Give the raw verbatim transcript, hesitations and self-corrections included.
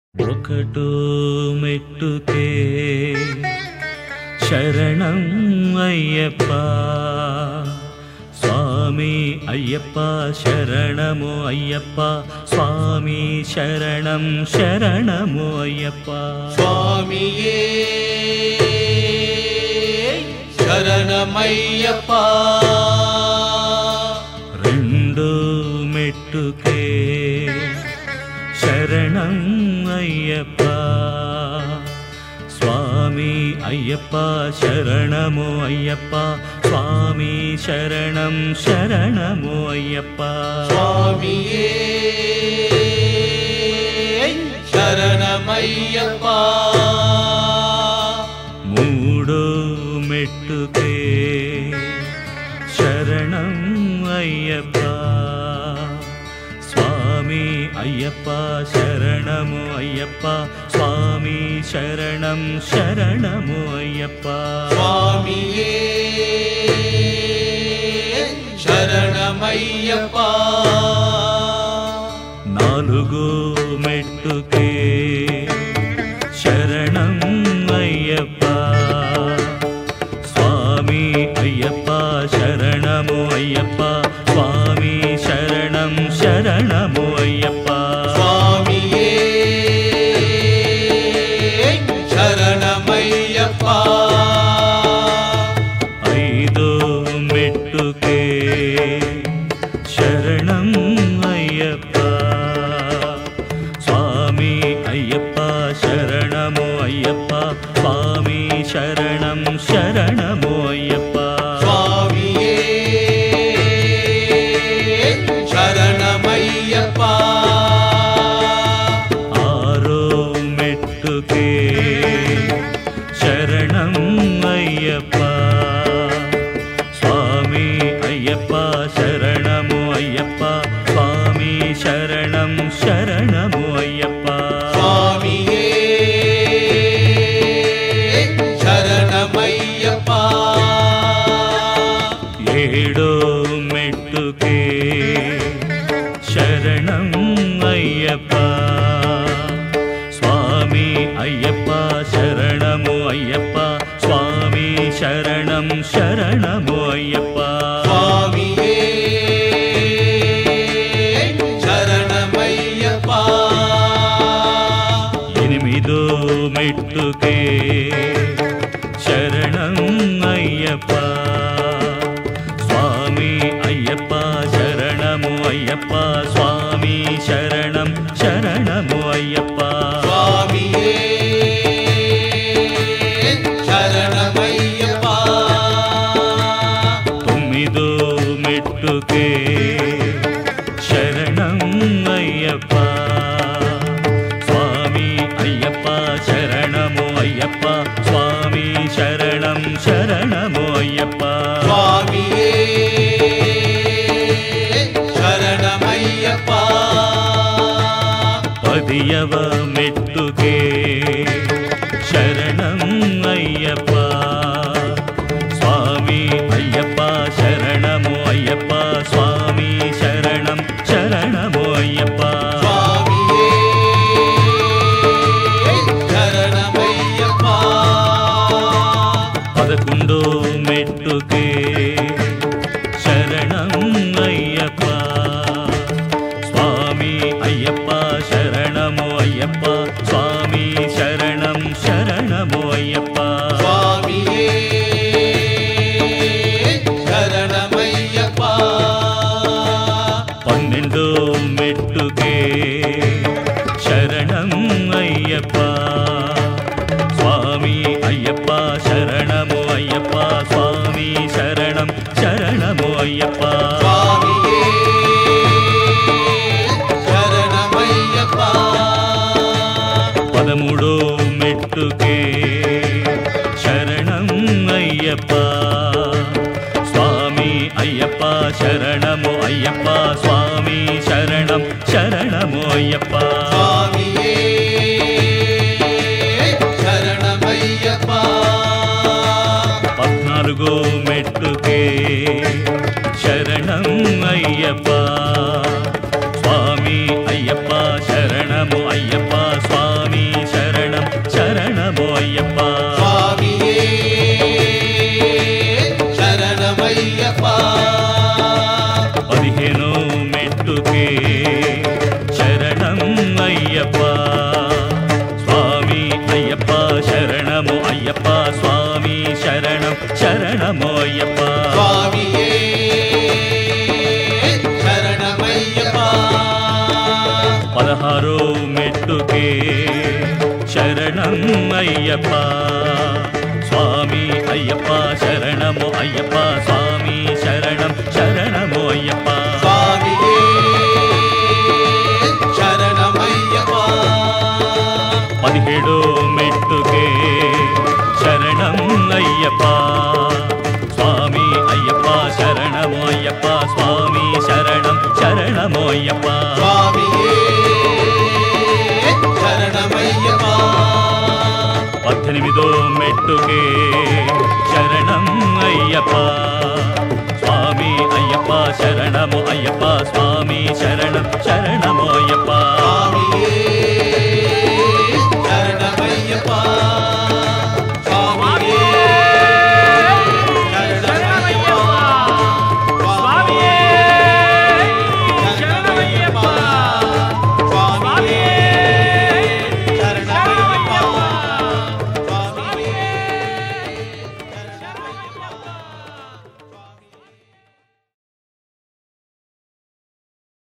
ఒకటో మెట్టుకే శరణం అయ్యప్ప స్వామి అయ్యప్ప శరణము అయ్యప్ప స్వామి శరణం శరణము అయ్యప్ప స్వామియే శరణమయ్యప్ప రెండో మెట్టుకే శరణం అయ్యప్ప స్వామి అయ్యప్ప శరణము అయ్యప్ప స్వామి శరణం శరణము అయ్యప్ప స్వామియే శరణమయ్యప్ప మూడో మెట్టుకే శరణం అయ్యప్ప స్వామి అయ్యప్ప శరణము అయ్యప్ప స్వామి శరణం శరణము అయ్యప్ప స్వామియే శరణమయ్యప్ప నాలుగో మెట్టుకే శరణం అయ్యప్ప స్వామి అయ్యప్ప శరణము అయ్యప్ప స్వామి శరణం శరణము అయ్యప్ప స్వామియే శరణమయ్యప్ప ఐదో మెట్టుకే శరణం అయ్యప్ప స్వామి అయ్యప్ప శరణము అయ్యప్ప స్వామి శరణం శరణము అయ్యప్ప స్వామియే శరణమయ్యప్ప ఆరో మెట్టుకే శరణం అయ్యప్ప స్వామి అయ్యప్ప శరణము అయ్యప్ప స్వామి శరణం శరణము అయ్యప్ప స్వామియే శరణమయ్యప్ప ఏడో మెట్టుకే శరణం అయ్యప్ప స్వామి అయ్యప్ప శరణము అయ్యప్ప స్వామి శరణం శరణము అయ్యప్ప స్వామియే శరణమయ్యప్ప ఎనిమిదో మెట్టుకే శరణం అయ్యప్ప స్వామి అయ్యప్ప శరణము అయ్యప్ప స్వామి శరణం శరణము అయ్యప్ప స్వామియే శరణమయ్యప్ప తొమ్మిదో మెట్టుకే శరణం అయ్యప్ప స్వామి అయ్యప్ప శరణము అయ్యప్ప స్వామి శరణం శరణము అయ్యప్ప స్వామియే శరణమయ్యప్ప పదియవ మెట్టుకే శరణం అయ్యప్ప స్వామి అయ్యప్ప శరణము అయ్యప్ప స్వామి శరణం శరణము అయ్యప్ప స్వామియే శరణమయ్యప్ప పదకొండో మెట్టుకే శరణం అయ్యప్ప స్వామి అయ్యప్ప శరణము అయ్యప్ప స్వామి శరణం శరణము అయ్యప్ప స్వామియే శరణమయ్యప్ప పన్నెండో మెట్టుకే శరణం అయ్యప్ప స్వామి అయ్యప్ప శరణము అయ్యప్ప స్వామి శరణం శరణము అయ్యప్ప స్వామియే శరణమయ్యప్ప పదమూడో మెట్టుకే శరణం అయ్యప్ప స్వామి అయ్యప్ప శరణము అయ్యప్ప స్వామి శరణం శరణము అయ్యప్ప స్వామియే శరణమయ్యప్ప పద్నాలుగో మెట్టుకే శరణం అయ్యప్ప స్వామి అయ్యప్ప శరణము అయ్యప్ప స్వామి మెట్టుకే శరణం అయ్యప్ప స్వామి అయ్యప్ప శరణము అయ్యప్ప స్వామి శరణం శరణము అయ్యప్ప స్వామియే శరణమయ్యప్ప పదిహేడో మెట్టుకే శరణం అయ్యప్ప స్వామి అయ్యప్ప శరణము అయ్యప్ప స్వామి శరణం శరణము అయ్యప్ప స్వామియే శరణమయ్యప్ప పద్దెనిమిదో మెట్టుకే శరణం అయ్యప్ప స్వామి అయ్యప్ప శరణము అయ్యప్ప